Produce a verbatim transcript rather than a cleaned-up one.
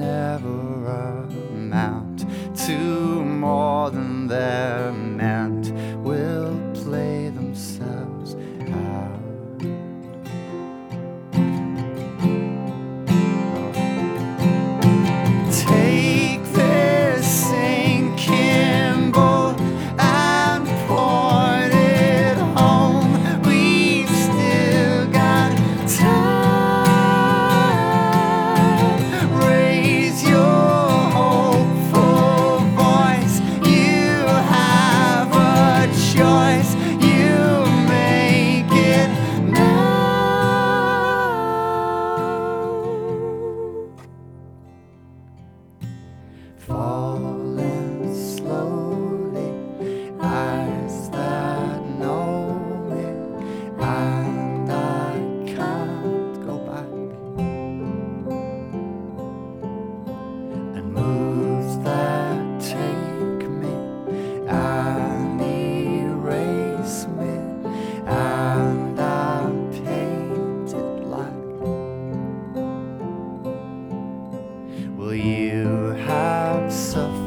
never amount to more than they're meant will play themselves out. Take this sinking boat and port it home. We've still got time. Raise your hopeful voice. You have a choice. You make it now. Falling slowly, eyes that know me, and I can't go back. And moves that take me and erase me, and I'm painted black. Will you have suffered